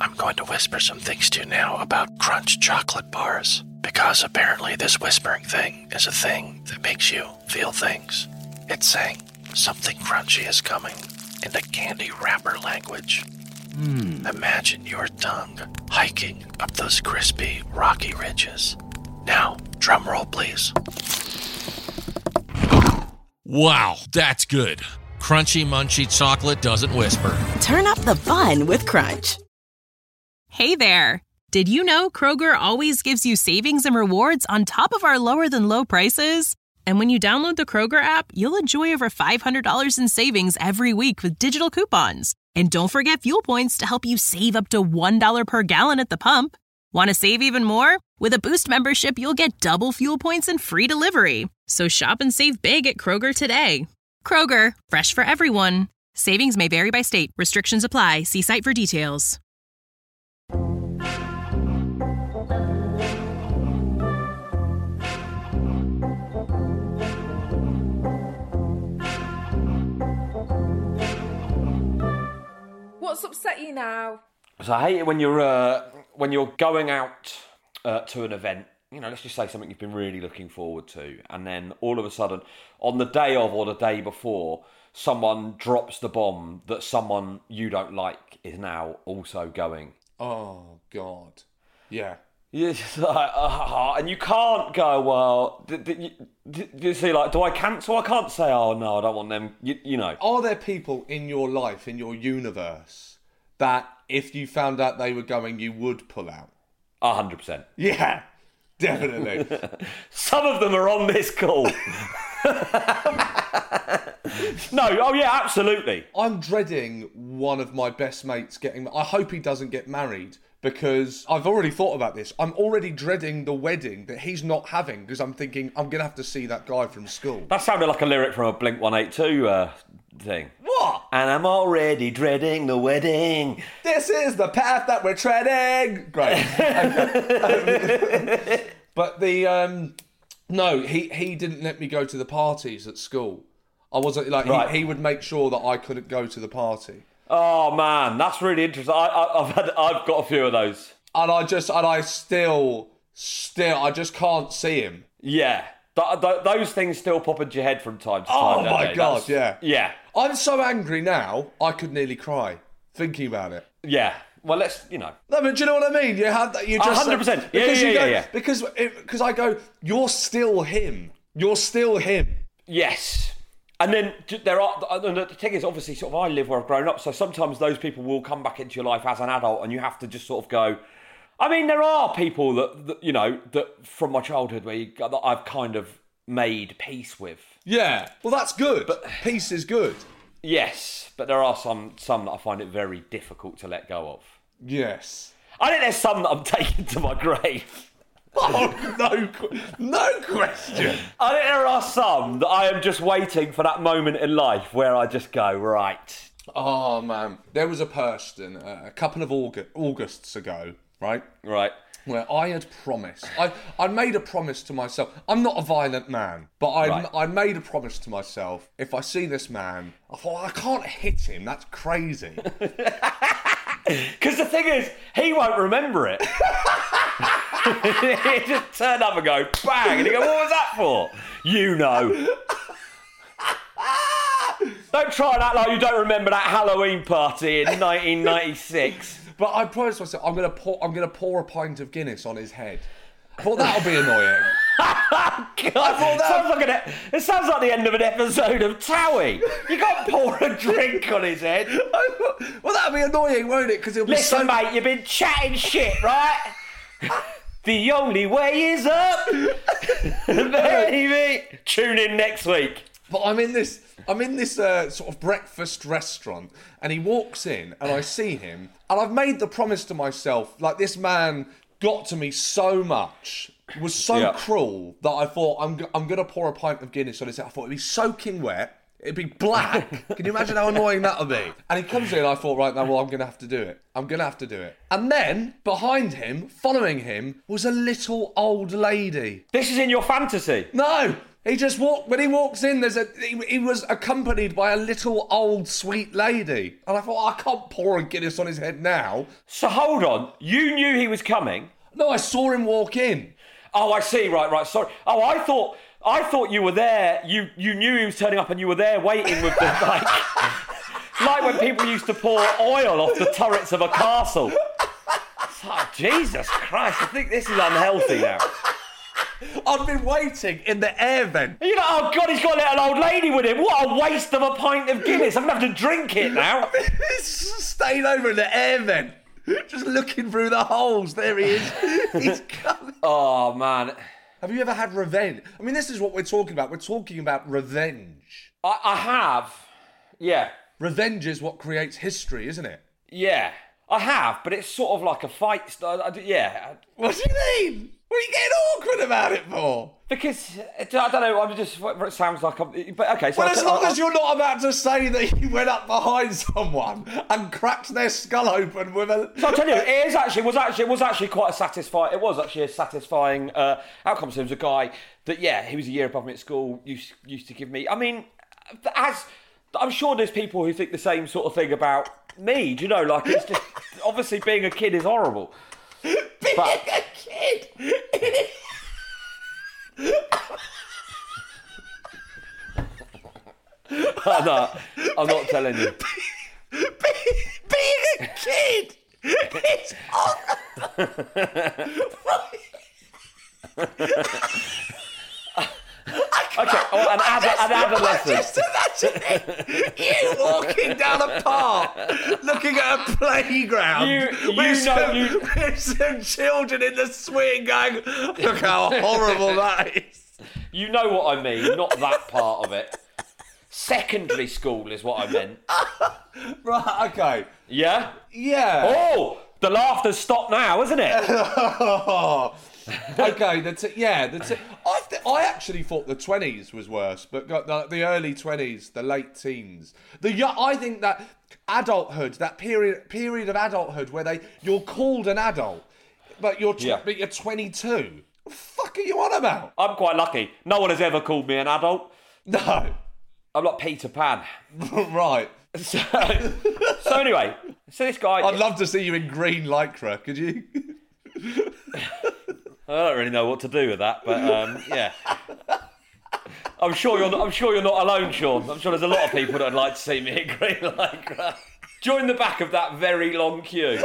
I'm going to whisper some things to you now about Crunch chocolate bars. Because apparently this whispering thing is a thing that makes you feel things. It's saying something crunchy is coming in the candy wrapper language. Imagine your tongue hiking up those crispy, rocky ridges. Now, drum roll, please. Wow, that's good. Crunchy, munchy chocolate doesn't whisper. Turn up the fun with Crunch. Hey there. Did you know Kroger always gives you savings and rewards on top of our lower-than-low prices? And when you download the Kroger app, you'll enjoy over $500 in savings every week with digital coupons. And don't forget fuel points to help you save up to $1 per gallon at the pump. Want to save even more? With a Boost membership, you'll get double fuel points and free delivery. So shop and save big at Kroger today. Kroger, fresh for everyone. Savings may vary by state. Restrictions apply. See site for details. What's upset you now? So I hate it when you're going out to an event. You know, let's just say something you've been really looking forward to, and then all of a sudden, on the day of or the day before, someone drops the bomb that someone you don't like is now also going. Oh, God. Yeah. You're just like, and you can't go, well, do you see, like, do I cancel? I can't say, oh, no, I don't want them, you know. Are there people in your life, in your universe, that if you found out they were going, you would pull out? 100%. Yeah, definitely. Some of them are on this call. No, oh yeah, absolutely. I'm dreading one of my best mates getting... I hope he doesn't get married, because I've already thought about this. I'm already dreading the wedding that he's not having, because I'm thinking I'm going to have to see that guy from school. That sounded like a lyric from a Blink-182 thing. What? And I'm already dreading the wedding. This is the path that we're treading. Great. But no, he didn't let me go to the parties at school. I wasn't like Right. he would make sure that I couldn't go to the party. Oh man, that's really interesting. I've got a few of those. And I still I just can't see him. Yeah, those things still pop into your head from time to time. Oh don't my they? God, yeah. Yeah. I'm so angry now, I could nearly cry thinking about it. Yeah. Well, let's, you know. No, but do you know what I mean? You have that. You just 100%. Yeah. Because I go, you're still him. You're still him. Yes. And then the thing is, obviously, sort of, I live where I've grown up, so sometimes those people will come back into your life as an adult, and you have to just sort of go. I mean, there are people that you know that from my childhood that I've kind of made peace with. Yeah. Well, that's good. But peace is good. Yes, but there are some that I find it very difficult to let go of. Yes. I think there's some that I'm taking to my grave. Oh, no question. I think there are some that I am just waiting for that moment in life where I just go, right. Oh, man. There was a person a couple of Augusts ago, right? Right. Where I had promised. I made a promise to myself. I'm not a violent man, but I made a promise to myself. If I see this man, I thought, I can't hit him. That's crazy. Because the thing is, he won't remember it. He just turn up and go, bang, and he go, what was that for? You know. Don't try and act like you don't remember that Halloween party in 1996. But I promised myself I'm gonna pour a pint of Guinness on his head. I thought that'll be annoying. God, it sounds like the end of an episode of Towie. You can't pour a drink on his head. Well, that'll be annoying, won't it? Because it'll be Listen, mate, you've been chatting shit, right? The only way is up. Baby, tune in next week. But I'm in this sort of breakfast restaurant, and he walks in, and I see him, and I've made the promise to myself, like, this man got to me so much, was so cruel, that I thought, I'm going to pour a pint of Guinness on his head. I thought it'd be soaking wet, it'd be black. Can you imagine how annoying that would be? And he comes in, and I thought, right now, well, I'm going to have to do it. And then, behind him, following him, was a little old lady. This is in your fantasy? No! He just when he walks in, he was accompanied by a little old sweet lady. And I thought, I can't pour a Guinness on his head now. So hold on, you knew he was coming? No, I saw him walk in. Oh, I see, right, sorry. Oh, I thought you were there, you knew he was turning up and you were there waiting with the, like when people used to pour oil off the turrets of a castle. Oh, Jesus Christ, I think this is unhealthy now. I've been waiting in the air vent. You're like, oh God, he's got a little old lady with him. What a waste of a pint of Guinness. I'm going to have to drink it now. He's staying over in the air vent, just looking through the holes. There he is. He's coming. Oh, man. Have you ever had revenge? I mean, this is what we're talking about. We're talking about revenge. I have. Yeah. Revenge is what creates history, isn't it? Yeah. I have, but it's sort of like a fight. Yeah. What do you mean? What are you getting awkward about it for? Because, I don't know, I'm just, it sounds like I'm, but okay. So well, as long as you're not about to say that you went up behind someone and cracked their skull open with a... So I'll tell you, it was actually quite a satisfying, it was actually a satisfying outcome. So there was a guy that, he was a year above me at school, used to give me, I mean, I'm sure there's people who think the same sort of thing about me, do you know, like it's just, obviously being a kid is horrible. Being a kid! I'm not telling you. Being a kid! It's Okay, an adolescent. Just imagine it. You walking down a park, looking at a playground with some children in the swing going, look how horrible that is. You know what I mean, not that part of it. Secondary school is what I meant. Right, okay. Yeah? Yeah. Oh, the laughter's stopped now, isn't it? Okay, I actually thought the 20s was worse, but the early 20s, the late teens, I think that adulthood, that period of adulthood where you're called an adult, but you're 22. What the fuck are you on about? I'm quite lucky. No one has ever called me an adult. No. I'm like Peter Pan. Right. So anyway, so this guy... I'd love to see you in green lycra, could you? I don't really know what to do with that, but yeah. I'm sure you're not alone, Sean. I'm sure there's a lot of people that'd like to see me in green lycra. Join the back of that very long queue.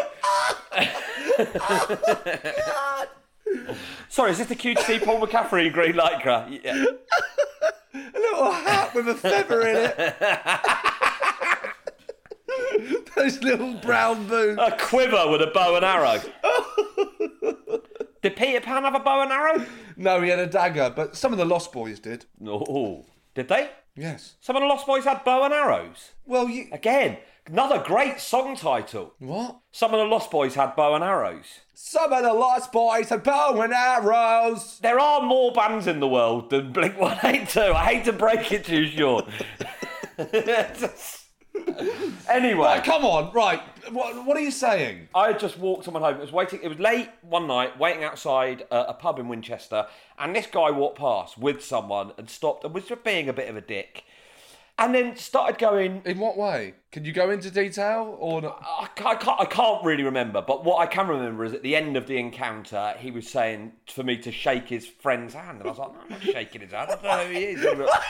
Sorry, is this the queue to see Paul McCaffrey in green lycra? Yeah. A little hat with a feather in it. Those little brown boots. A quiver with a bow and arrow. Did Peter Pan have a bow and arrow? No, he had a dagger, but some of the Lost Boys did. Oh, did they? Yes. Some of the Lost Boys had bow and arrows. Well, Again, another great song title. What? Some of the Lost Boys had bow and arrows. Some of the Lost Boys had bow and arrows. There are more bands in the world than Blink-182. I hate to break it to you, Sean. Anyway. Right, come on, right. What are you saying? I just walked someone home. It was late one night, waiting outside a pub in Winchester, and this guy walked past with someone and stopped and was just being a bit of a dick. And then started going... In what way? Can you go into detail or not? I can't really remember, but what I can remember is at the end of the encounter, he was saying for me to shake his friend's hand. And I was like, no, I'm not shaking his hand. I don't know who he is.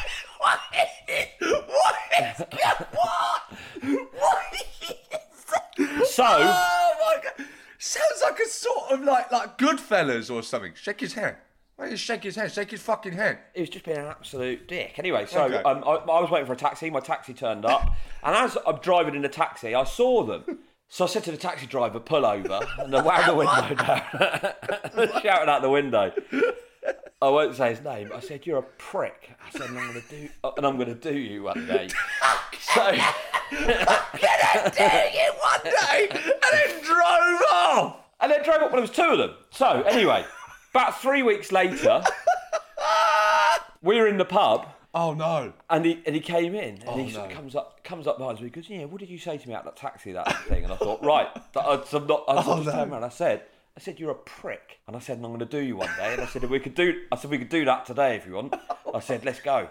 So... Oh, my God. Sounds like a sort of like Goodfellas or something. Shake his hand. Why don't you shake his hand? Shake his fucking hand. He was just being an absolute dick. Anyway, so Okay. I was waiting for a taxi. My taxi turned up. And as I'm driving in the taxi, I saw them. So I said to the taxi driver, pull over. And I wound the window down. Shouting out the window. I won't say his name. I said, you're a prick. I said, I'm going to do you one day. So... I'm gonna do you one day! And then drove off! And then drove up, well, there was two of them. So, anyway, about 3 weeks later, we were in the pub. Oh, no. And he came in, and he no. comes up behind me. He goes, yeah, what did you say to me out that taxi, that thing? And I thought, right, I just turned around. I I said, you're a prick. And I said, I'm going to do you one day. And I said, we could do that today if you want. I said, let's go.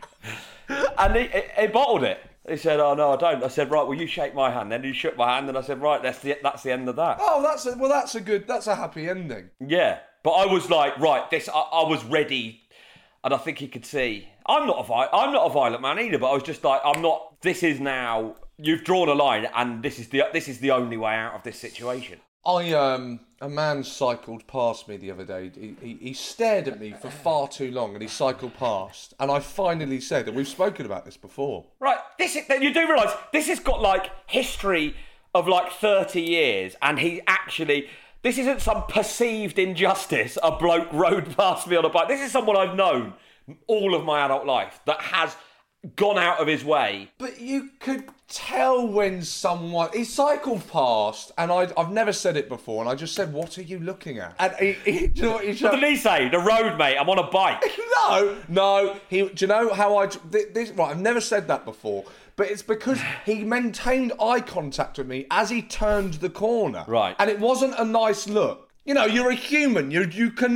And he bottled it. He said, oh, no, I don't. I said, right, well, you shake my hand. Then he shook my hand, and I said, right, that's the end of that. Oh, that's a happy ending. Yeah. But I was like, right, I was ready, and I think he could see. I'm not a violent man either, but I was just like, I'm not, this is now, you've drawn a line, and this is the only way out of this situation. A man cycled past me the other day. He stared at me for far too long, and he cycled past. And I finally said, and we've spoken about this before. Right, you do realise this has got like history of like 30 years, and this isn't some perceived injustice. A bloke rode past me on a bike. This is someone I've known all of my adult life that has gone out of his way. But you could tell when he cycled past, and I've never said it before, and I just said, what are you looking at? And do you know what What did he say? The road, mate, I'm on a bike. No. Do you know how right, I've never said that before, but it's because he maintained eye contact with me as he turned the corner. Right. And it wasn't a nice look. You know, you're a human. Your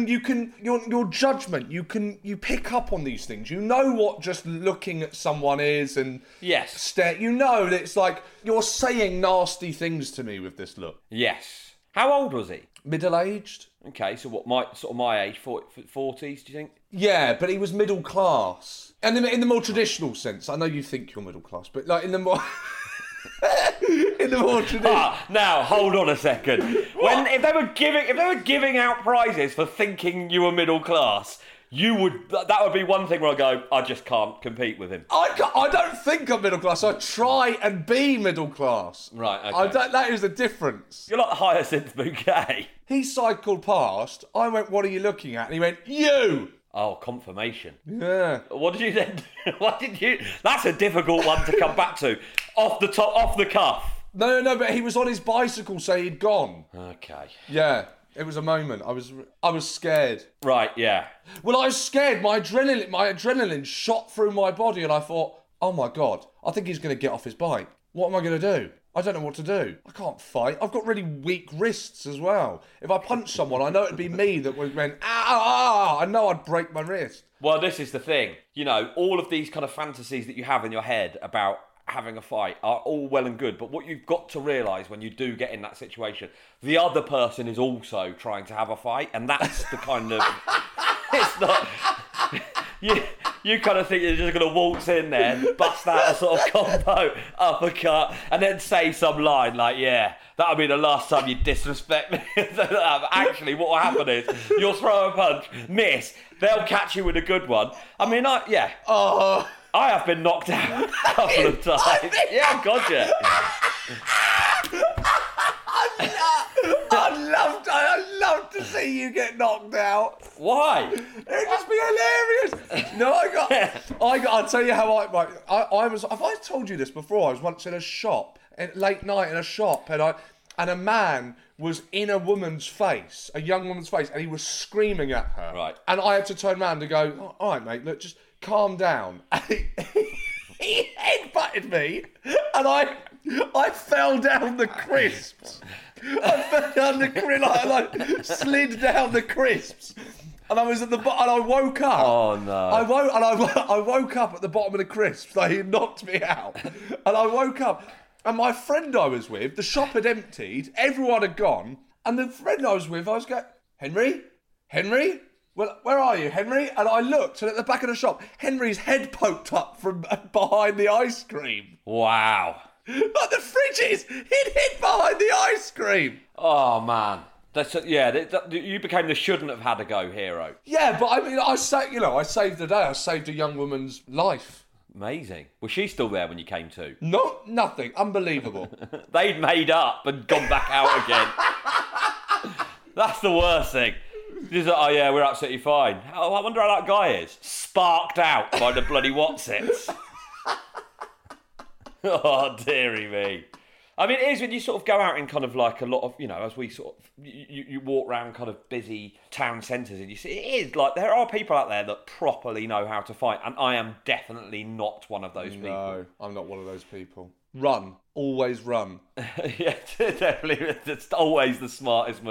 judgment. You pick up on these things. You know what just looking at someone is, and yes, stare. You know that it's like you're saying nasty things to me with this look. Yes. How old was he? Middle-aged. Okay, so what? My age, 40s? Do you think? Yeah, but he was middle class, and in the more traditional sense. I know you think you're middle class, but like in the more. In the more traditional. Now hold on a second. If they were giving out prizes for thinking you were middle class, that would be one thing where I go, I just can't compete with him. I don't think I'm middle class. I try and be middle class. Right. Okay. That is the difference. You're like Hyacinth Bouquet. He cycled past. I went, "What are you looking at?" And he went, "You." Oh, confirmation. Yeah. What did you then? What did you? That's a difficult one to come back to. Off the cuff. No, but he was on his bicycle, so he'd gone. Okay. Yeah, it was a moment. I was scared. Right, yeah. Well, I was scared. My adrenaline shot through my body, and I thought, oh my God, I think he's going to get off his bike. What am I going to do? I don't know what to do. I can't fight. I've got really weak wrists as well. If I punch someone, I know it'd be me that went, ah, I know I'd break my wrist. Well, this is the thing. You know, all of these kind of fantasies that you have in your head about having a fight are all well and good, but what you've got to realise when you do get in that situation, the other person is also trying to have a fight, and that's the kind of... It's not... You kind of think you're just going to waltz in there, bust out a sort of combo uppercut, and then say some line like, yeah, that'll be the last time you disrespect me. Actually, what will happen is you'll throw a punch, miss, they'll catch you with a good one. I mean, yeah. I have been knocked out a couple of times. Yeah, gotcha. I'd love to see you get knocked out. Why? It'd just be hilarious. No, I'll tell you how I was. Have I told you this before? I was once in a shop, late night in a shop, and a man was in a woman's face, a young woman's face, and he was screaming at her. Right. And I had to turn around and go, oh, all right, mate, look, just calm down. And he headbutted me, and I fell down the crisps. I fell down the crisps, I slid down the crisps. And I was at the bottom, and I woke up. Oh no! I woke up at the bottom of the crisps. Like, he knocked me out, and I woke up. And my friend I was with, the shop had emptied, everyone had gone, and the friend I was with, I was going, Henry, well, where are you, Henry? And I looked, and at the back of the shop, Henry's head poked up from behind the ice cream. Wow! Like the fridges, he'd hid behind the ice cream. Oh man. You became the shouldn't have had a go hero. Yeah, but I mean, I saved the day. I saved a young woman's life. Amazing. Was she still there when you came to? No, nothing. Unbelievable. They'd made up and gone back out again. That's the worst thing. She's like, oh yeah, we're absolutely fine. Oh, I wonder how that guy is. Sparked out by the bloody Watsits. Oh, dearie me. I mean, it is when you sort of go out in kind of like a lot of, as we sort of, you walk around kind of busy town centres and you see, it is like there are people out there that properly know how to fight, and I am definitely not one of those people. No, I'm not one of those people. Run. Always run. Yeah, definitely. It's always the smartest move.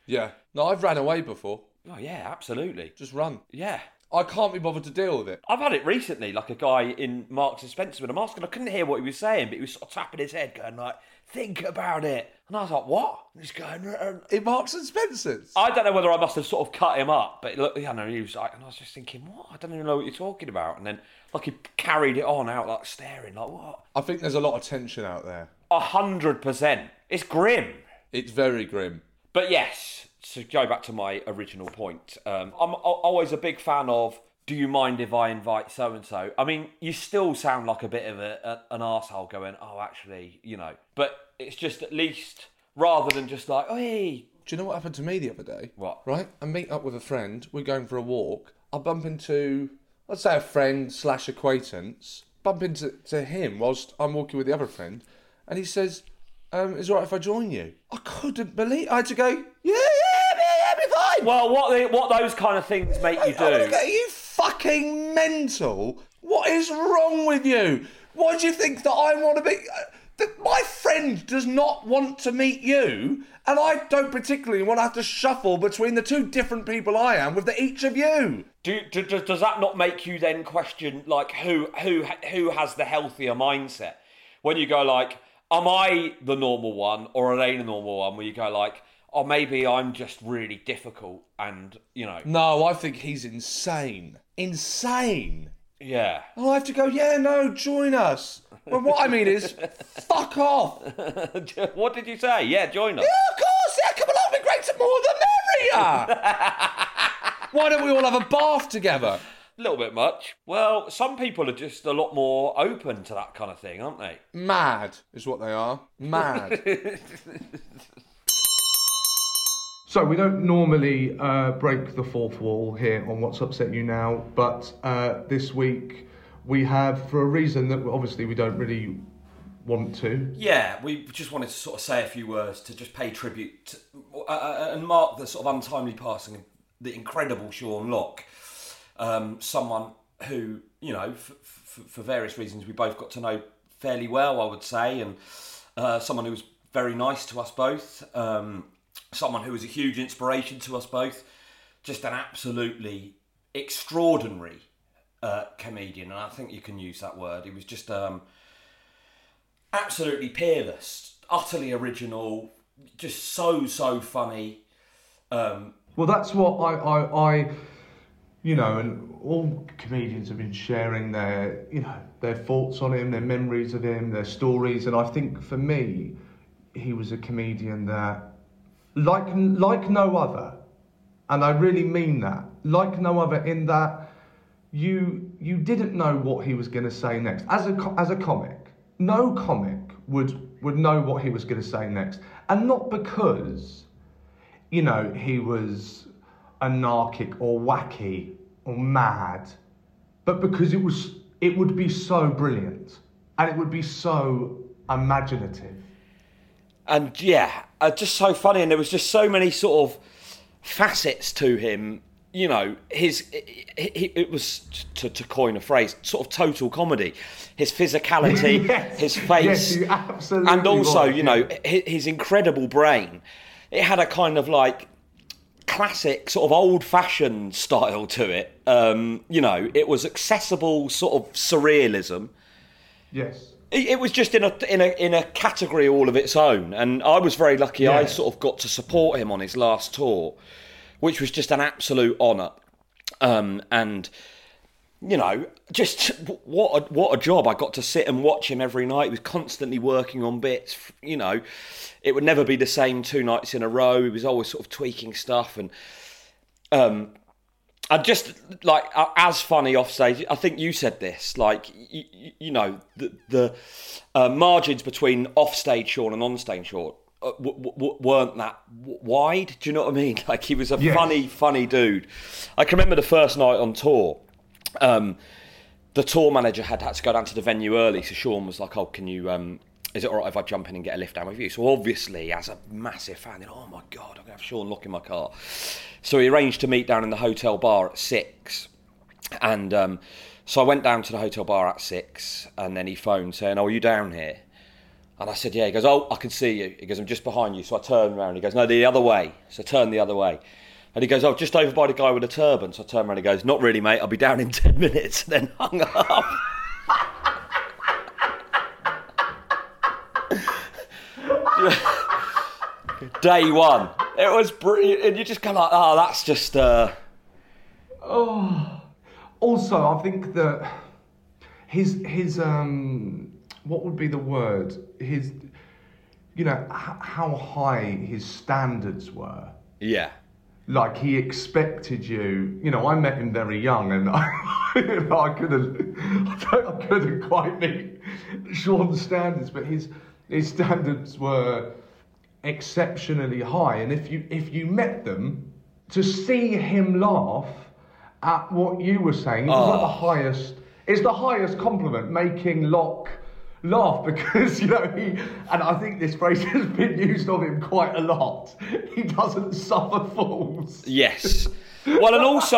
Yeah. No, I've ran away before. Oh, yeah, absolutely. Just run. Yeah. I can't be bothered to deal with it. I've had it recently, like a guy in Marks and Spencer with a mask, and I couldn't hear what he was saying, but he was sort of tapping his head, going like, think about it. And I was like, what? And he's going... In Marks and Spencer's? I don't know whether I must have sort of cut him up, but look, you know, he was like, and I was just thinking, what? I don't even know what you're talking about. And then, like, he carried it on out, like, staring, like, what? I think there's a lot of tension out there. 100%. It's grim. It's very grim. But yes, to go back to my original point, I'm always a big fan of, do you mind if I invite so-and-so? I mean, you still sound like a bit of an arsehole going, oh, actually, you know. But it's just at least, rather than just like, oh, hey. Do you know what happened to me the other day? What? Right? I meet up with a friend. We're going for a walk. I bump into, let's say, a friend / acquaintance. Bump into him whilst I'm walking with the other friend. And he says, is it all right if I join you? I couldn't believe... I had to go, yeah, be fine. Well, what those kind of things make you do... Are you fucking mental? What is wrong with you? Why do you think that I want to be... that my friend does not want to meet you, and I don't particularly want to have to shuffle between the two different people I am with each of you. Does that not make you then question, like, who has the healthier mindset? When you go, like, am I the normal one, or are they the normal one? Where you go, like, oh, maybe I'm just really difficult, and, you know... No, I think he's insane. Insane. Yeah. And I have to go, yeah, no, join us. Well, what I mean is, fuck off. What did you say? Yeah, join us. Yeah, of course, yeah, come along, it'd be great, the more the merrier. Why don't we all have a bath together? A little bit much. Well, some people are just a lot more open to that kind of thing, aren't they? Mad is what they are. Mad. So we don't normally break the fourth wall here on What's Upset You Now, but this week we have, for a reason that obviously we don't really want to. Yeah, we just wanted to sort of say a few words to just pay tribute to, and mark the sort of untimely passing of the incredible Sean Lock. Someone who, you know, for various reasons we both got to know fairly well, I would say, and someone who was very nice to us both. Someone who was a huge inspiration to us both. Just an absolutely extraordinary comedian, and I think you can use that word. He was just absolutely peerless, utterly original, just so funny. Well, that's what I you know, and all comedians have been sharing their, you know, their thoughts on him, their memories of him, their stories, and I think for me, he was a comedian that, like no other, and I really mean that, like no other, in that you didn't know what he was going to say next. As a comic, no comic would know what he was going to say next, and not because, you know, he was anarchic or wacky or mad, but because it would be so brilliant and it would be so imaginative. And yeah, just so funny, and there was just so many sort of facets to him. You know, it was, to coin a phrase, sort of total comedy. His physicality, yes, his face, yes, you absolutely and also, right, you know, his incredible brain. It had a kind of like classic sort of old-fashioned style to it. You know, it was accessible sort of surrealism. Yes. It was just in a category all of its own, and I was very lucky. Yeah. I sort of got to support him on his last tour, which was just an absolute honour. And you know, just what a job! I got to sit and watch him every night. He was constantly working on bits. You know, it would never be the same 2 nights in a row. He was always sort of tweaking stuff, and I just, like, as funny off stage. I think you said this, like, you know, the margins between off-stage Sean and on-stage Sean weren't that wide. Do you know what I mean? Like, he was a funny dude. I can remember the first night on tour. The tour manager had to go down to the venue early, so Sean was like, "Oh, can you? Is it all right if I jump in and get a lift down with you?" So obviously, as a massive fan, oh my God, I'm gonna have Sean Lock in my car. So he arranged to meet down in the hotel bar at 6, and so I went down to the hotel bar at 6, and then he phoned saying, "Oh, are you down here?" And I said, yeah. He goes, oh, I can see you. He goes, I'm just behind you. So I turned around. He goes, no, the other way. So I turned the other way. And he goes, oh, just over by the guy with the turban. So I turned around and he goes, not really, mate. I'll be down in 10 minutes. And then hung up. Day one. It was brilliant. And you just go like, oh, that's just... Oh. Also, I think that his what would be the word? His, how high his standards were. Yeah. Like he expected you. I met him very young, and I couldn't quite meet Sean's standards, but his standards were exceptionally high. And if you met them, to see him laugh at what you were saying, it was like the highest. It's the highest compliment, making Locke laugh, because and I think this phrase has been used of him quite a lot. He doesn't suffer fools. Yes. Well, and also,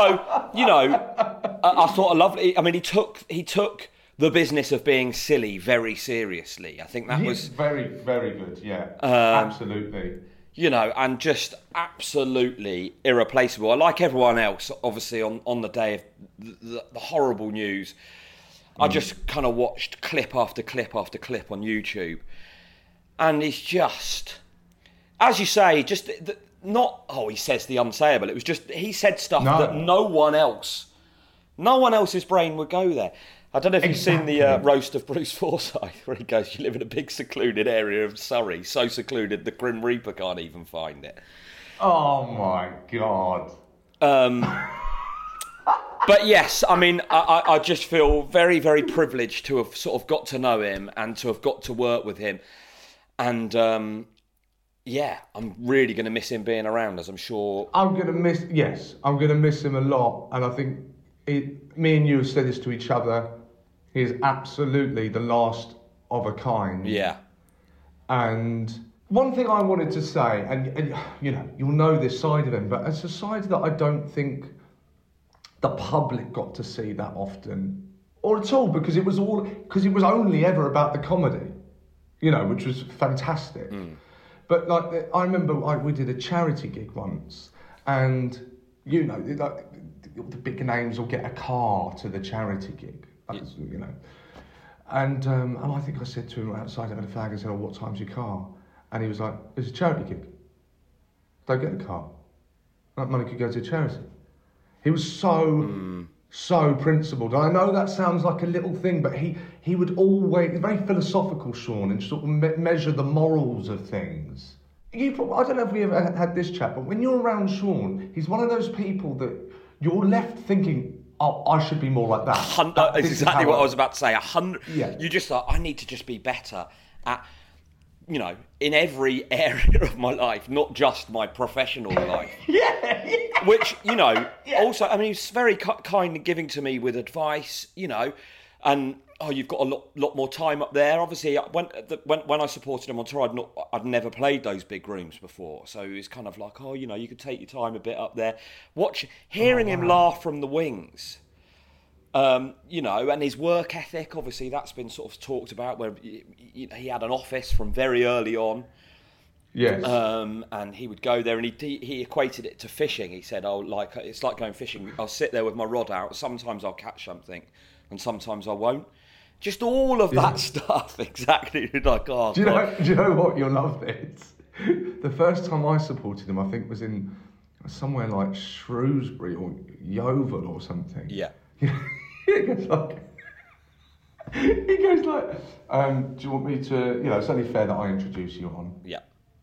I thought a lovely. I mean, he took the business of being silly very seriously. I think that was very, very good. Yeah, absolutely. And just absolutely irreplaceable. Like everyone else, obviously, on the day of the horrible news, I just kind of watched clip after clip after clip on YouTube. And he's just, as you say, just he says the unsayable. It was just, he said stuff that no one else's brain would go there. I don't know if you've seen the roast of Bruce Forsyth, where he goes, you live in a big secluded area of Surrey, so secluded the Grim Reaper can't even find it. Oh my God. But yes, I mean, I just feel very, very privileged to have sort of got to know him and to have got to work with him. And I'm really going to miss him being around, as I'm sure. I'm going to miss him a lot. And I think me and you have said this to each other. He is absolutely the last of a kind. Yeah. And one thing I wanted to say, and you'll know this side of him, but it's a side that I don't think the public got to see that often, or at all, because it was only ever about the comedy, which was fantastic. But I remember we did a charity gig once, and the big names will get a car to the charity gig, and I think I said to him outside of the flag, I said, "Oh, what time's your car?" And he was like, "It's a charity gig. Don't get a car. That money could go to charity." He was so principled. And I know that sounds like a little thing, but he would always, very philosophical, Sean, and sort of measure the morals of things. I don't know if we ever had this chat, but when you're around Sean, he's one of those people that you're left thinking, oh, I should be more like that. That's exactly what I was about to say. 100. Yeah. You just thought, I need to just be better at, in every area of my life, not just my professional life. Yeah. Which, also, I mean, he's very kind and giving to me with advice, and, you've got a lot more time up there. Obviously, when I supported him on tour, I'd never played those big rooms before. So it was kind of like, you could take your time a bit up there. Hearing him laugh from the wings, and his work ethic, obviously, that's been sort of talked about, where he had an office from very early on. Yes. And he would go there, and he equated it to fishing. He said, it's like going fishing. I'll sit there with my rod out. Sometimes I'll catch something, and sometimes I won't. Just all of that stuff, exactly. Like, oh, do you know what you'll love this? The first time I supported him, I think, was in somewhere like Shrewsbury or Yeovil or something. Yeah. He goes like, do you want me to, it's only fair that I introduce you on. Yeah.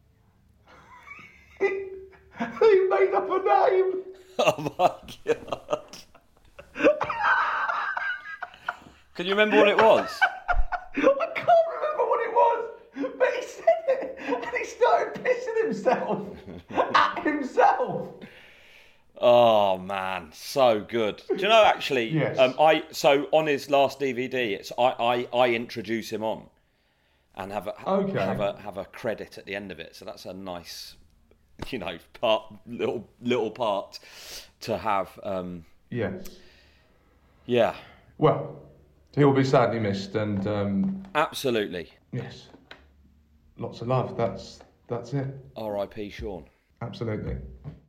He made up a name. Oh my God. Can you remember what it was? I can't remember what it was, but he said it, and he started pissing himself at himself. Oh man, so good. Do you know, actually, yes. So on his last DVD, it's I introduce him on, and have a credit at the end of it. So that's a nice, little part to have. Yes. Yeah. Well, he will be sadly missed, and absolutely. Yes. lots of love. That's it. R.I.P. Sean. Absolutely.